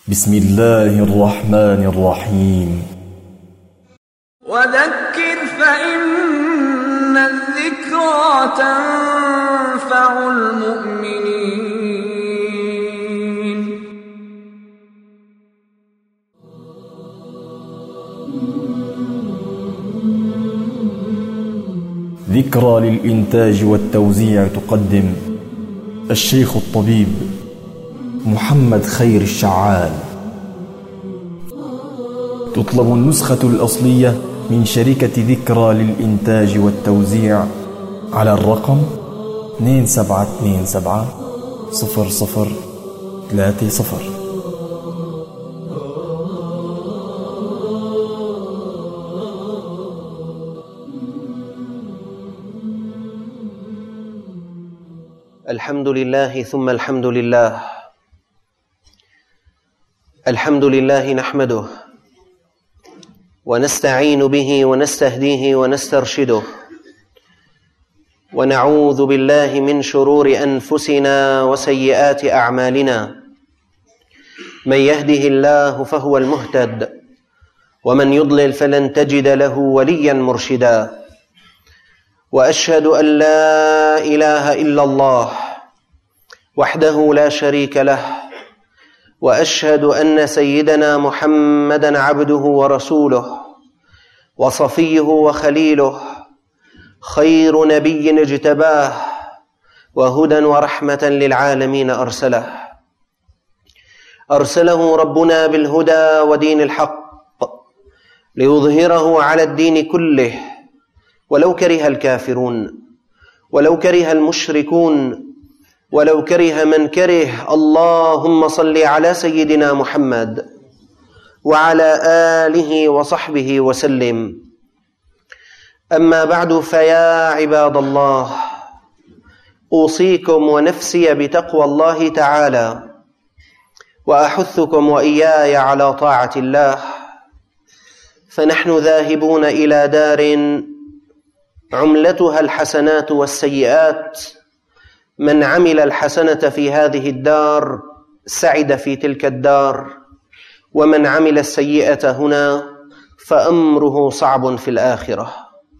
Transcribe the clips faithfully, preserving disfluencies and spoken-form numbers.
بسم الله الرحمن الرحيم. وذكر فإن الذكرى تنفع المؤمنين. ذكرى للإنتاج والتوزيع تقدم الشيخ الطبيب محمد خير الشعال. تطلب النسخة الأصلية من شركة ذكرى للإنتاج والتوزيع على الرقم اثنين سبعة اثنين سبعة صفر صفر ثلاثة صفر. الحمد لله ثم الحمد لله. الحمد لله نحمده ونستعين به ونستهديه ونسترشده، ونعوذ بالله من شرور أنفسنا وسيئات أعمالنا. من يهده الله فهو المهتد، ومن يضلل فلن تجد له وليا مرشدا. وأشهد أن لا إله إلا الله وحده لا شريك له، وأشهد أن سيدنا محمدًا عبده ورسوله وصفيه وخليله، خير نبي اجتباه وهدى ورحمة للعالمين أرسله. أرسله ربنا بالهدى ودين الحق ليظهره على الدين كله ولو كره الكافرون، ولو كره المشركون، ولو كره من كره. اللهم صل على سيدنا محمد وعلى آله وصحبه وسلم. أما بعد، فيا عباد الله، أوصيكم ونفسي بتقوى الله تعالى، وأحثكم وإياي على طاعة الله. فنحن ذاهبون إلى دار عملتها الحسنات والسيئات. من عمل الحسنة في هذه الدار سعد في تلك الدار، ومن عمل السيئة هنا فأمره صعب في الآخرة.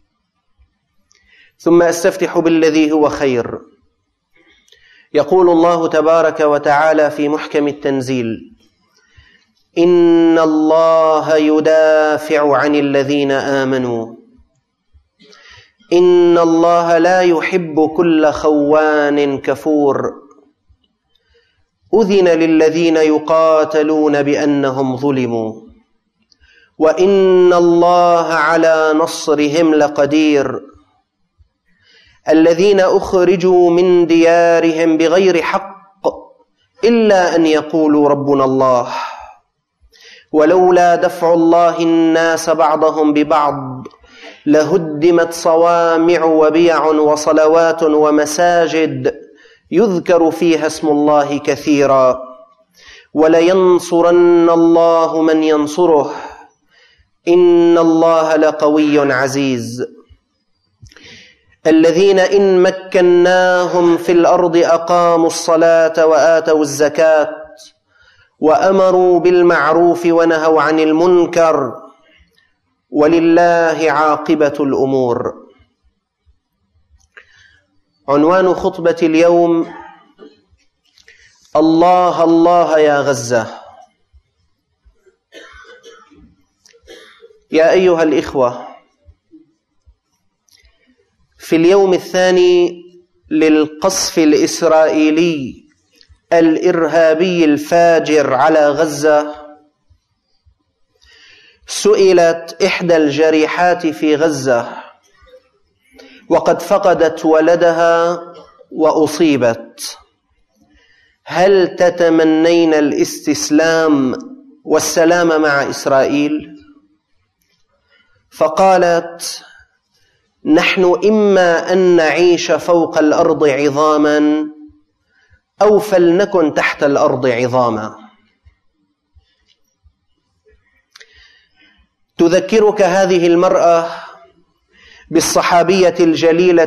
ثم أستفتح بالذي هو خير. يقول الله تبارك وتعالى في محكم التنزيل: إن الله يدافع عن الذين آمنوا، إن الله لا يحب كل خوان كفور، أذن للذين يقاتلون بأنهم ظلموا، وإن الله على نصرهم لقدير. الذين أخرجوا من ديارهم بغير حق إلا أن يقولوا ربنا الله، ولولا دفع الله الناس بعضهم ببعض لهدمت صوامع وبيع وصلوات ومساجد يذكر فيها اسم الله كثيرا، ولينصرن الله من ينصره، إن الله لقوي عزيز. الذين إن مكناهم في الأرض أقاموا الصلاة وآتوا الزكاة وأمروا بالمعروف ونهوا عن المنكر، ولله عاقبة الأمور. عنوان خطبة اليوم: الله الله يا غزة. يا أيها الإخوة، في اليوم الثاني للقصف الإسرائيلي الإرهابي الفاجر على غزة، سئلت إحدى الجريحات في غزة وقد فقدت ولدها وأصيبت: هل تتمنين الاستسلام والسلام مع إسرائيل؟ فقالت: نحن إما أن نعيش فوق الأرض عظاما أو فلنكن تحت الأرض عظاما. تذكرك هذه المرأة بالصحابية الجليلة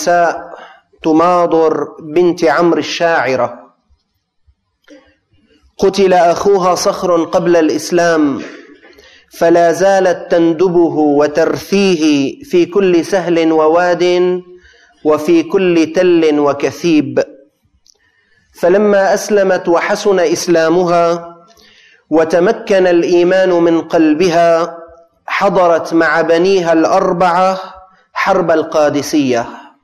الخنساء تماضر بنت عمرو الشاعرة. قتل أخوها صخر قبل الإسلام فلا زالت تندبه وترثيه في كل سهل وواد وفي كل تل وكثيب. فلما أسلمت وحسن إسلامها وتمكن الإيمان من قلبها حضرت مع بنيها الأربعة حرب القادسية،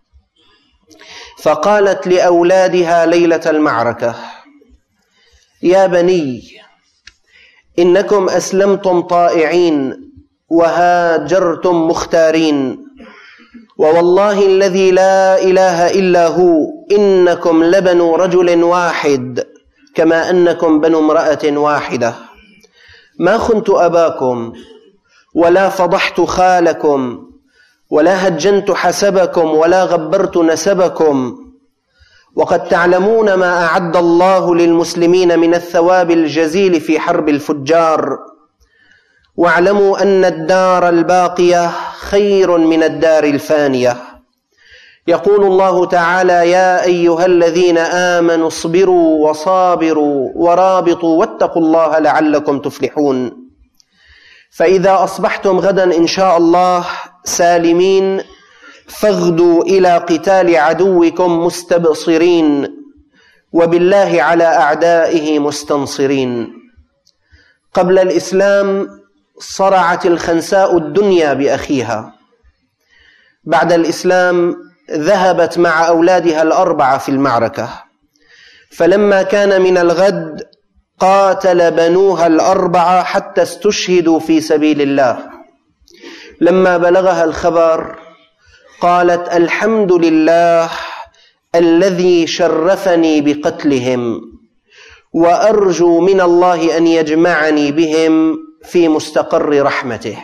فقالت لأولادها ليلة المعركة: يا بني، إنكم أسلمتم طائعين وهاجرتم مختارين، ووالله الذي لا إله إلا هو إنكم لبنو رجل واحد كما أنكم بنو امرأة واحدة. ما خنت أباكم ولا فضحت خالكم ولا هجنت حسبكم ولا غبرت نسبكم، وقد تعلمون ما أعد الله للمسلمين من الثواب الجزيل في حرب الفجار، واعلموا أن الدار الباقية خير من الدار الفانية. يقول الله تعالى: يا أيها الذين آمنوا اصبروا وصابروا ورابطوا واتقوا الله لعلكم تفلحون. فإذا أصبحتم غدا إن شاء الله سالمين فاغدوا إلى قتال عدوكم مستبصرين، وبالله على أعدائه مستنصرين. قبل الإسلام صرعت الخنساء الدنيا بأخيها، بعد الإسلام ذهبت مع أولادها الأربعة في المعركة، فلما كان من الغد قاتل بنوها الأربعة حتى استشهدوا في سبيل الله. لما بلغها الخبر قالت: الحمد لله الذي شرفني بقتلهم، وأرجو من الله أن يجمعني بهم في مستقر رحمته.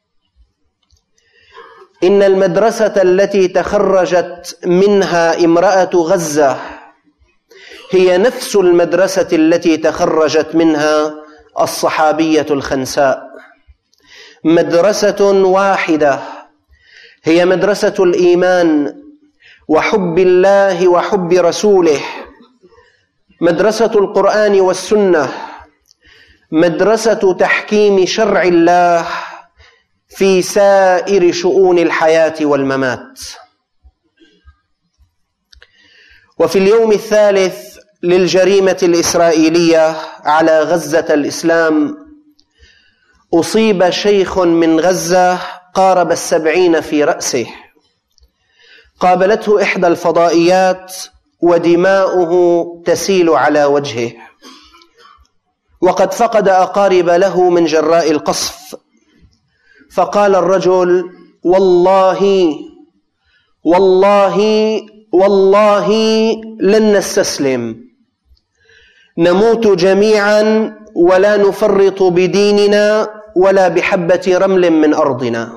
إن المدرسة التي تخرجت منها امرأة غزة هي نفس المدرسة التي تخرجت منها الصحابية الخنساء، مدرسة واحدة، هي مدرسة الإيمان وحب الله وحب رسوله، مدرسة القرآن والسنة، مدرسة تحكيم شرع الله في سائر شؤون الحياة والممات. وفي اليوم الثالث للجريمة الإسرائيلية على غزة الإسلام أصيب شيخ من غزة قارب السبعين في رأسه، قابلته إحدى الفضائيات ودماؤه تسيل على وجهه، وقد فقد أقارب له من جراء القصف. فقال الرجل: والله والله والله لن نستسلم، نموت جميعا ولا نفرط بديننا ولا بحبة رمل من أرضنا.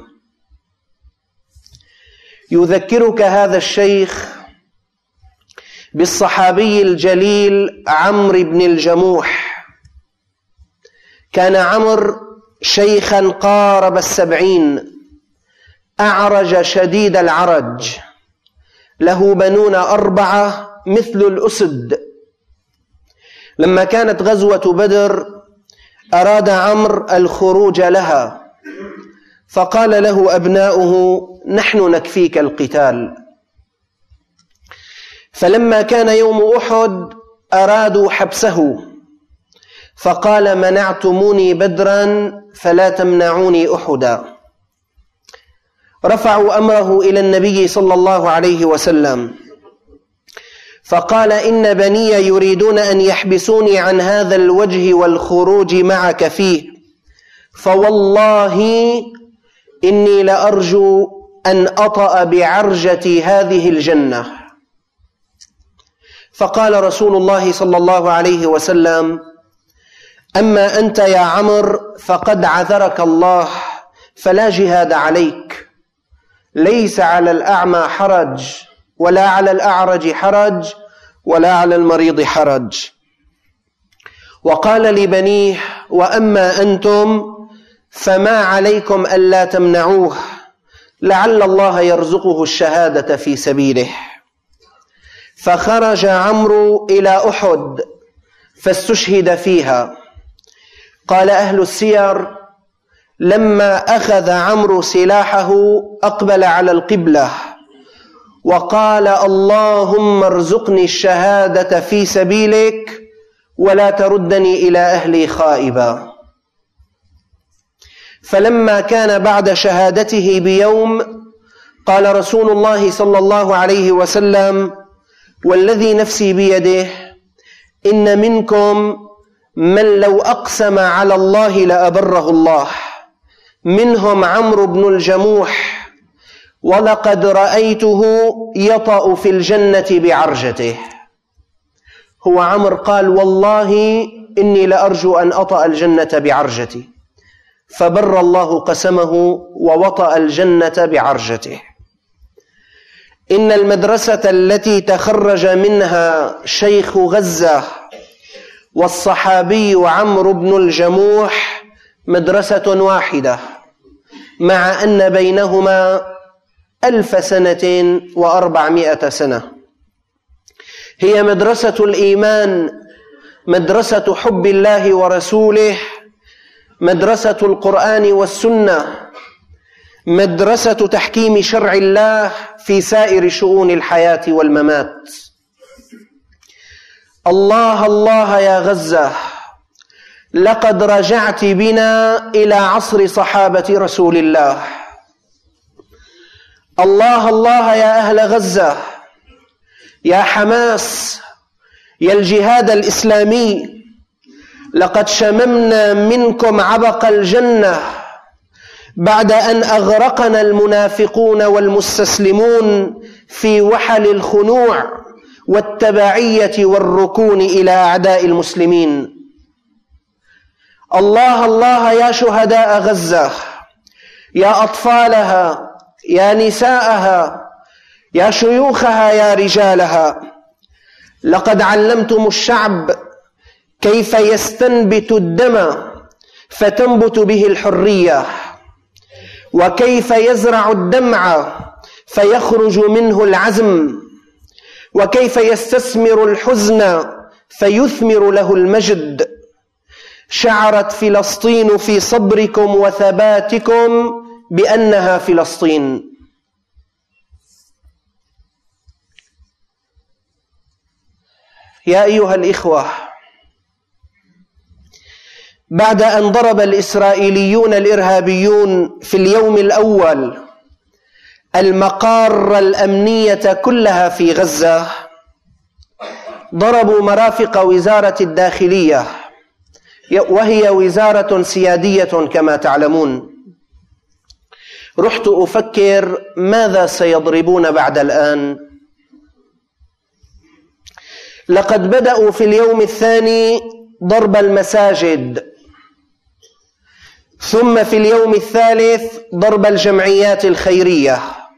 يذكرك هذا الشيخ بالصحابي الجليل عمرو بن الجموح. كان عمرو شيخا قارب السبعين، أعرج شديد العرج، له بنون أربعة مثل الأسد. لما كانت غزوة بدر أراد عمرو الخروج لها، فقال له أبناؤه: نحن نكفيك القتال. فلما كان يوم أحد أرادوا حبسه، فقال: منعتموني بدرا فلا تمنعوني أحدا. رفعوا أمره إلى النبي صلى الله عليه وسلم، فقال: إن بني يريدون أن يحبسوني عن هذا الوجه والخروج معك فيه، فوالله إني لأرجو أن أطأ بعرجتي هذه الجنة. فقال رسول الله صلى الله عليه وسلم: أما أنت يا عمرو فقد عذرك الله، فلا جهاد عليك، ليس على الأعمى حرج ولا على الأعرج حرج ولا على المريض حرج. وقال لبنيه: وأما أنتم فما عليكم ألا تمنعوه، لعل الله يرزقه الشهادة في سبيله. فخرج عمرو إلى أحد فاستشهد فيها. قال أهل السير: لما أخذ عمرو سلاحه أقبل على القبلة وقال: اللهم ارزقني الشهادة في سبيلك ولا تردني إلى أهلي خائبا. فلما كان بعد شهادته بيوم قال رسول الله صلى الله عليه وسلم: والذي نفسي بيده إن منكم من لو أقسم على الله لأبره الله، منهم عمرو بن الجموح، ولقد رأيته يطأ في الجنة بعرجته. هو عمرو قال: والله إني لأرجو أن أطأ الجنة بعرجتي، فبر الله قسمه ووطأ الجنة بعرجته. إن المدرسة التي تخرج منها شيخ غزة والصحابي عمرو بن الجموح مدرسة واحدة، مع أن بينهما ألف سنة وأربعمائة سنة. هي مدرسة الإيمان، مدرسة حب الله ورسوله، مدرسة القرآن والسنة، مدرسة تحكيم شرع الله في سائر شؤون الحياة والممات. الله الله يا غزة، لقد رجعت بنا إلى عصر صحابة رسول الله. الله الله يا أهل غزة، يا حماس، يا الجهاد الإسلامي، لقد شممنا منكم عبق الجنة بعد أن أغرقنا المنافقون والمستسلمون في وحل الخنوع والتبعية والركون إلى أعداء المسلمين. الله الله يا شهداء غزة، يا أطفالها، يا نساءها، يا شيوخها، يا رجالها، لقد علمتم الشعب كيف يستنبت الدم فتنبت به الحرية، وكيف يزرع الدمع فيخرج منه العزم، وكيف يستثمر الحزن فيثمر له المجد. شعرت فلسطين في صبركم وثباتكم بأنها فلسطين. يا أيها الإخوة، بعد أن ضرب الإسرائيليون الإرهابيون في اليوم الأول المقار الأمنية كلها في غزة، ضربوا مرافق وزارة الداخلية، وهي وزارة سيادية كما تعلمون. رحت أفكر ماذا سيضربون بعد الآن. لقد بدأوا في اليوم الثاني ضرب المساجد، ثم في اليوم الثالث ضرب الجمعيات الخيرية،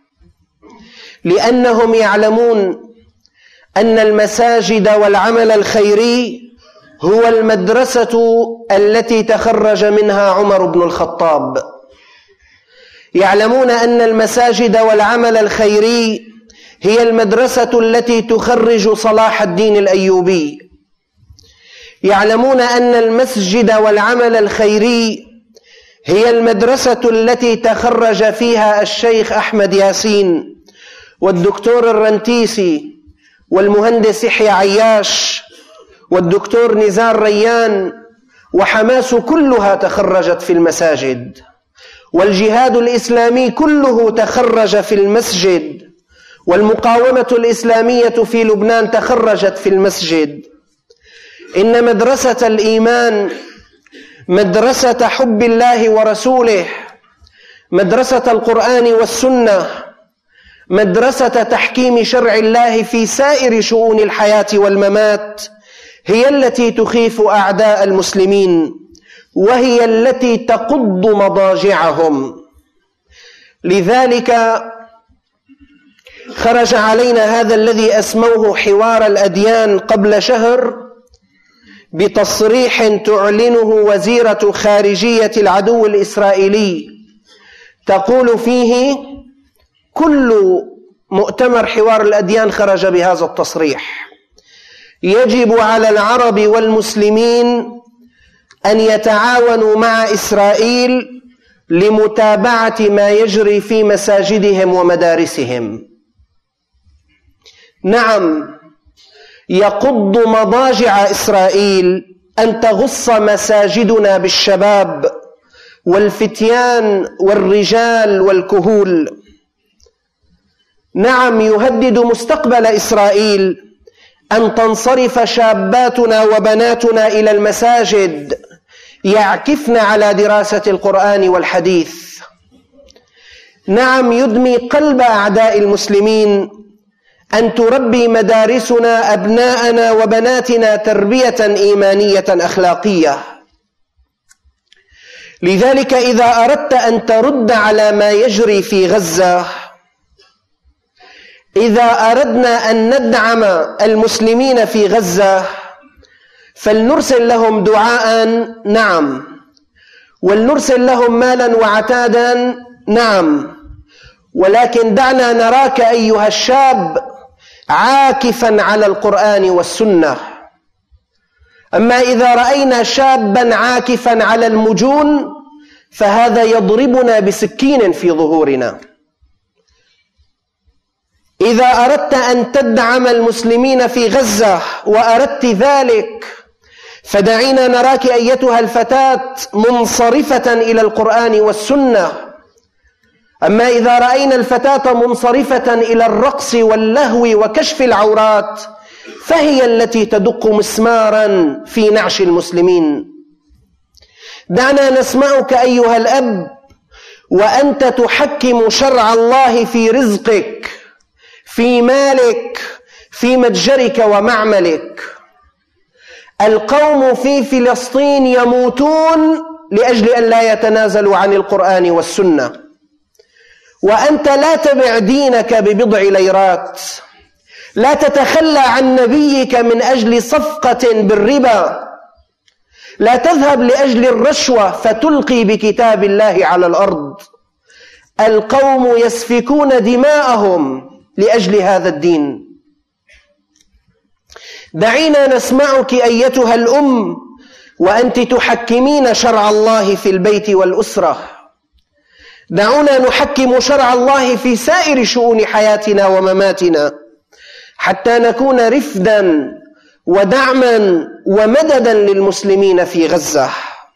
لأنهم يعلمون أن المساجد والعمل الخيري هو المدرسة التي تخرج منها عمر بن الخطاب. يعلمون أن المساجد والعمل الخيري هي المدرسة التي تخرج صلاح الدين الأيوبي. يعلمون أن المسجد والعمل الخيري هي المدرسة التي تخرج فيها الشيخ أحمد ياسين والدكتور الرنتيسي والمهندس يحيى عياش والدكتور نزار ريان، وحماس كلها تخرجت في المساجد، والجهاد الإسلامي كله تخرج في المسجد، والمقاومة الإسلامية في لبنان تخرجت في المسجد. إن مدرسة الإيمان، مدرسة حب الله ورسوله، مدرسة القرآن والسنة، مدرسة تحكيم شرع الله في سائر شؤون الحياة والممات، هي التي تخيف أعداء المسلمين، وهي التي تقض مضاجعهم. لذلك خرج علينا هذا الذي أسموه حوار الأديان قبل شهر بتصريح تعلنه وزيرة خارجية العدو الإسرائيلي، تقول فيه كل مؤتمر حوار الأديان خرج بهذا التصريح: يجب على العرب والمسلمين أن يتعاونوا مع إسرائيل لمتابعة ما يجري في مساجدهم ومدارسهم. نعم، يقض مضاجع إسرائيل أن تغص مساجدنا بالشباب والفتيان والرجال والكهول. نعم، يهدد مستقبل إسرائيل أن تنصرف شاباتنا وبناتنا إلى المساجد يعكفن على دراسة القرآن والحديث. نعم، يدمي قلب أعداء المسلمين أن تربي مدارسنا أبناءنا وبناتنا تربية إيمانية أخلاقية. لذلك إذا أردت أن ترد على ما يجري في غزة، إذا أردنا أن ندعم المسلمين في غزة، فلنرسل لهم دعاء، نعم، ولنرسل لهم مالا وعتادا، نعم، ولكن دعنا نراك أيها الشاب عاكفا على القرآن والسنة. أما إذا رأينا شابا عاكفا على المجون فهذا يضربنا بسكين في ظهورنا. إذا أردت أن تدعم المسلمين في غزة وأردت ذلك، فدعينا نراك أيتها الفتاة منصرفة إلى القرآن والسنة. أما إذا رأينا الفتاة منصرفة إلى الرقص واللهو وكشف العورات فهي التي تدق مسمارا في نعش المسلمين. دعنا نسمعك أيها الأب وأنت تحكم شرع الله في رزقك، في مالك، في متجرك ومعملك. القوم في فلسطين يموتون لأجل أن لا يتنازلوا عن القرآن والسنة، وأنت لا تبع دينك ببضع ليرات، لا تتخلى عن نبيك من أجل صفقة بالربا، لا تذهب لأجل الرشوة فتلقي بكتاب الله على الأرض. القوم يسفكون دماءهم لأجل هذا الدين. دعينا نسمعك أيتها الأم وأنت تحكمين شرع الله في البيت والأسرة. دعونا نحكم شرع الله في سائر شؤون حياتنا ومماتنا حتى نكون رفدا ودعما ومددا للمسلمين في غزة.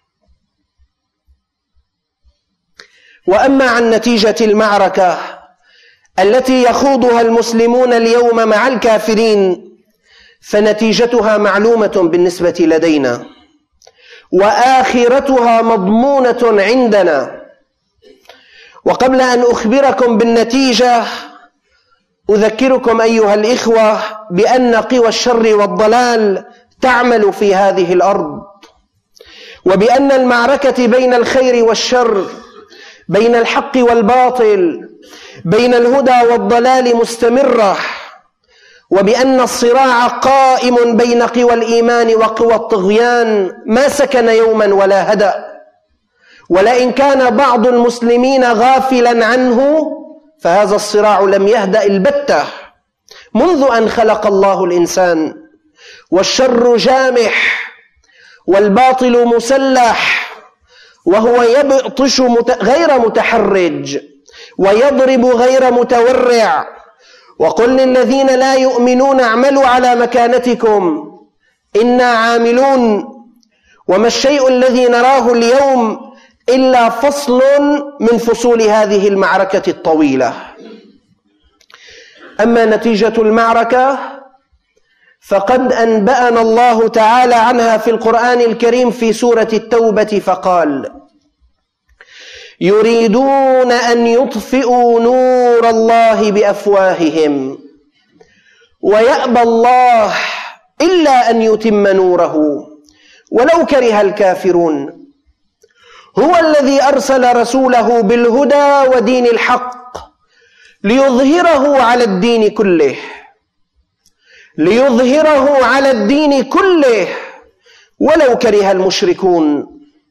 وأما عن نتيجة المعركة التي يخوضها المسلمون اليوم مع الكافرين فنتيجتها معلومة بالنسبة لدينا، وآخرتها مضمونة عندنا. وقبل أن أخبركم بالنتيجة أذكركم أيها الإخوة بأن قوى الشر والضلال تعمل في هذه الأرض، وبأن المعركة بين الخير والشر، بين الحق والباطل، بين الهدى والضلال مستمرة، وبأن الصراع قائم بين قوى الإيمان وقوى الطغيان ما سكن يوما ولا هدأ. ولئن كان بعض المسلمين غافلا عنه فهذا الصراع لم يهدأ البتة منذ أن خلق الله الإنسان. والشر جامح والباطل مسلح، وهو يبطش غير متحرج ويضرب غير متورع. وقل للذين لا يؤمنون اعملوا على مكانتكم إنا عاملون. وما الشيء الذي نراه اليوم إلا فصل من فصول هذه المعركة الطويلة. أما نتيجة المعركة فقد أنبأنا الله تعالى عنها في القرآن الكريم في سورة التوبة فقال: يريدون أن يطفئوا نور الله بأفواههم ويأبى الله إلا أن يتم نوره ولو كره الكافرون. هو الذي أرسل رسوله بالهدى ودين الحق ليظهره على الدين كله ليظهره على الدين كله ولو كره المشركون.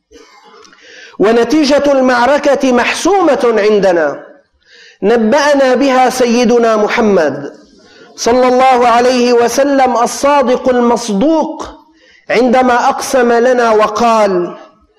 ونتيجة المعركة محسومة عندنا، نبأنا بها سيدنا محمد صلى الله عليه وسلم الصادق المصدوق عندما أقسم لنا وقال: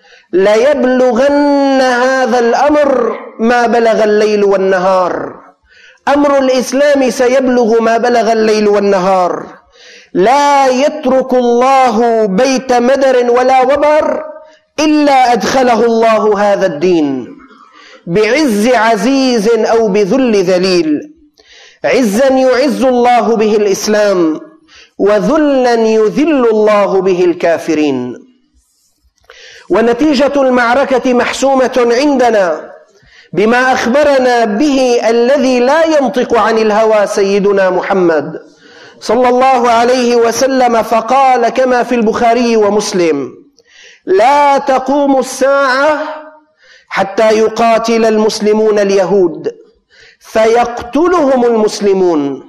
ليبلغن هذا الأمر ما بلغ الليل والنهار. أمر الإسلام سيبلغ ما بلغ الليل والنهار. لا يترك الله بيت مدر ولا وبر إلا أدخله الله هذا الدين، بعز عزيز أو بذل ذليل. عزا يعز الله به الإسلام، وذلا يذل الله به الكافرين. ونتيجة المعركة محسومة عندنا بما أخبرنا به الذي لا ينطق عن الهوى سيدنا محمد صلى الله عليه وسلم، فقال كما في البخاري ومسلم: لا تقوم الساعة حتى يقاتل المسلمون اليهود فيقتلهم المسلمون،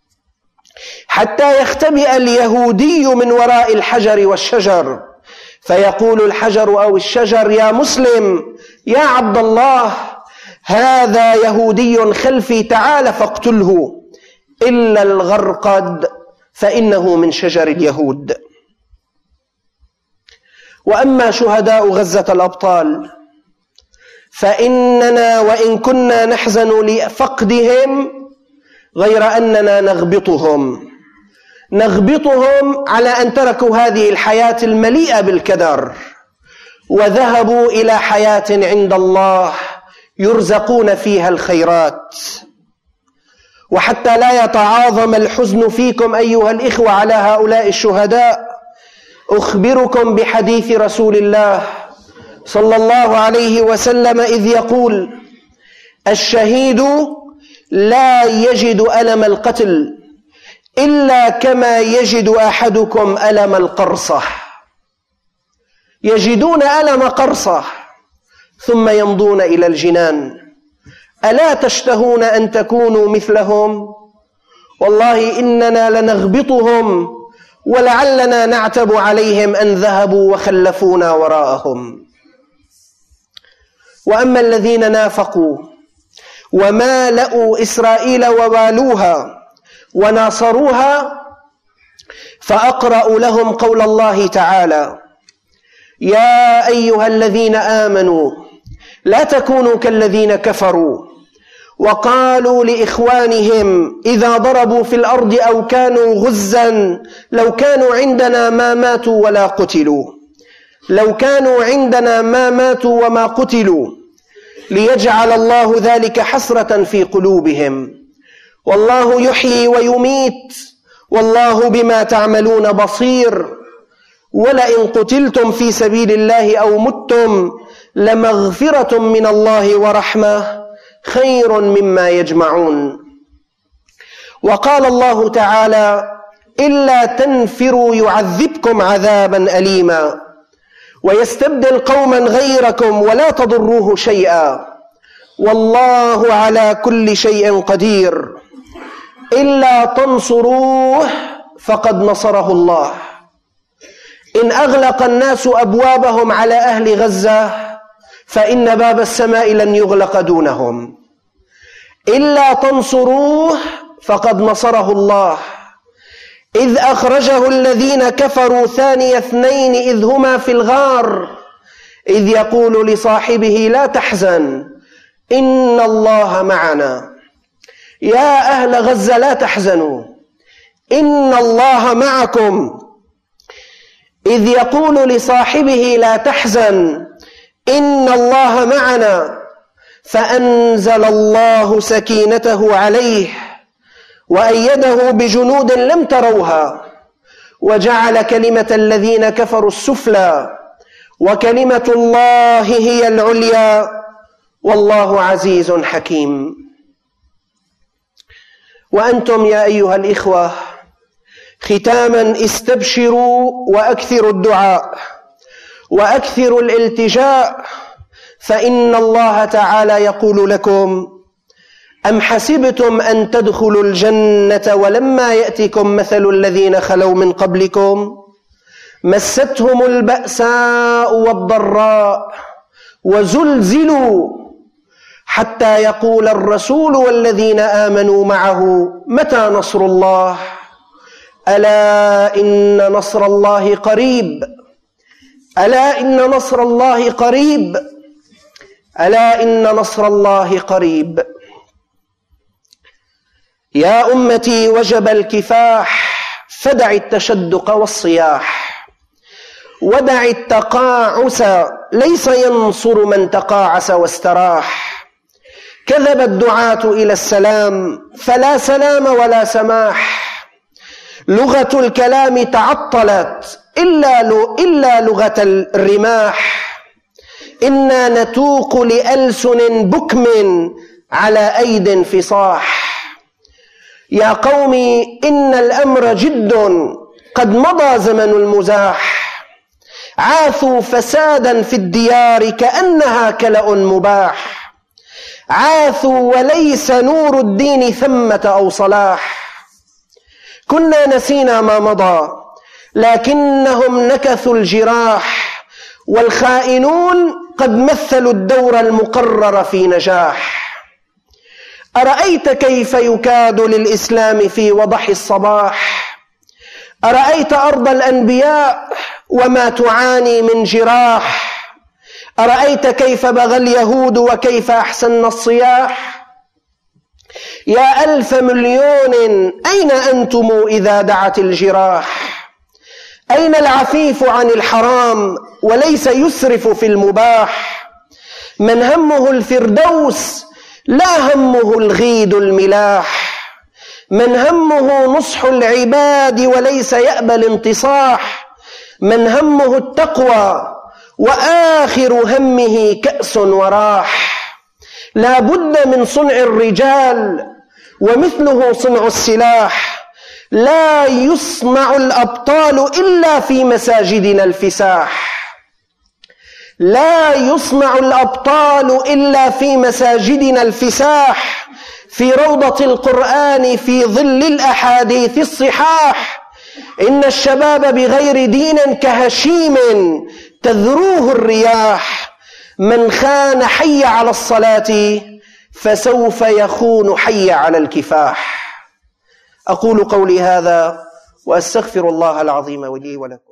حتى يختبئ اليهودي من وراء الحجر والشجر، فيقول الحجر أو الشجر: يا مسلم، يا عبد الله، هذا يهودي خلفي، تعال فاقتله، إلا الغرقد فإنه من شجر اليهود. وأما شهداء غزة الأبطال فإننا وإن كنا نحزن لفقدهم غير أننا نغبطهم نغبطهم على أن تركوا هذه الحياة المليئة بالكدر وذهبوا إلى حياة عند الله يرزقون فيها الخيرات. وحتى لا يتعاظم الحزن فيكم أيها الإخوة على هؤلاء الشهداء، أخبركم بحديث رسول الله صلى الله عليه وسلم إذ يقول: الشهيد لا يجد ألم القتل إلا كما يجد أحدكم ألم القرصة. يجدون ألم قرصة ثم يمضون إلى الجنان. ألا تشتهون أن تكونوا مثلهم؟ والله إننا لنغبطهم ولعلنا نعتب عليهم أن ذهبوا وخلفونا وراءهم. وأما الذين نافقوا ومالأوا إسرائيل ووالوها وناصروها فأقرأ لهم قول الله تعالى: يا أيها الذين آمنوا لا تكونوا كالذين كفروا وقالوا لإخوانهم إذا ضربوا في الأرض أو كانوا غزا لو كانوا عندنا ما ماتوا ولا قتلوا لو كانوا عندنا ما ماتوا وما قتلوا ليجعل الله ذلك حسرة في قلوبهم، والله يحيي ويميت والله بما تعملون بصير، ولئن قتلتم في سبيل الله أو متم لمغفرة من الله ورحمة خير مما يجمعون. وقال الله تعالى: إلا تنفروا يعذبكم عذابا أليما ويستبدل قوما غيركم ولا تضروه شيئا والله على كل شيء قدير. إلا تنصروه فقد نصره الله. إن أغلق الناس أبوابهم على أهل غزة فإن باب السماء لن يغلق دونهم. إلا تنصروه فقد نصره الله. إذ أخرجه الذين كفروا ثاني اثنين إذ هما في الغار إذ يقول لصاحبه لا تحزن إن الله معنا. يا أهل غزة لا تحزنوا إن الله معكم. إذ يقول لصاحبه لا تحزن إن الله معنا، فأنزل الله سكينته عليه وأيده بجنود لم تروها وجعل كلمة الذين كفروا السفلى وكلمة الله هي العليا والله عزيز حكيم. وأنتم يا أيها الإخوة ختاما استبشروا وأكثروا الدعاء وأكثروا الالتجاء، فإن الله تعالى يقول لكم: أم حسبتم أن تدخلوا الجنة ولما يأتكم مثل الذين خلوا من قبلكم مستهم البأساء والضراء وزلزلوا حتى يقول الرسول والذين آمنوا معه متى نصر الله؟ ألا إن نصر الله قريب، ألا إن نصر الله قريب، ألا إن نصر الله قريب. يا أمتي وجب الكفاح، فدع التشدق والصياح، ودع التقاعس، ليس ينصر من تقاعس واستراح. كذب الدعاة إلى السلام، فلا سلام ولا سماح. لغة الكلام تعطلت إلا إلا لغة الرماح. إنا نتوق لألسن بكم على أيد فصاح. يا قوم إن الأمر جد، قد مضى زمن المزاح. عاثوا فسادا في الديار كأنها كلأ مباح. عاثوا وليس نور الدين ثمة أو صلاح. كنا نسينا ما مضى لكنهم نكثوا الجراح. والخائنون قد مثلوا الدور المقرر في نجاح. أرأيت كيف يكاد للإسلام في وضح الصباح؟ أرأيت أرض الأنبياء وما تعاني من جراح؟ أرأيت كيف بغى اليهود وكيف أحسن الصياح؟ يا ألف مليون أين أنتم إذا دعت الجراح؟ أين العفيف عن الحرام وليس يسرف في المباح؟ من همه الفردوس لا همه الغيد الملاح. من همه نصح العباد وليس يأبى الانتصاح. من همه التقوى وآخر همه كأس وراح. لا بد من صنع الرجال ومثله صنع السلاح. لا يصنع الأبطال إلا في مساجدنا الفساح. لا يصنع الأبطال إلا في مساجدنا الفساح. في روضة القرآن في ظل الأحاديث الصحاح. إن الشباب بغير دين كهشيم تذروه الرياح. من خان حي على الصلاة فسوف يخون حي على الكفاح. أقول قولي هذا وأستغفر الله العظيم لي ولكم.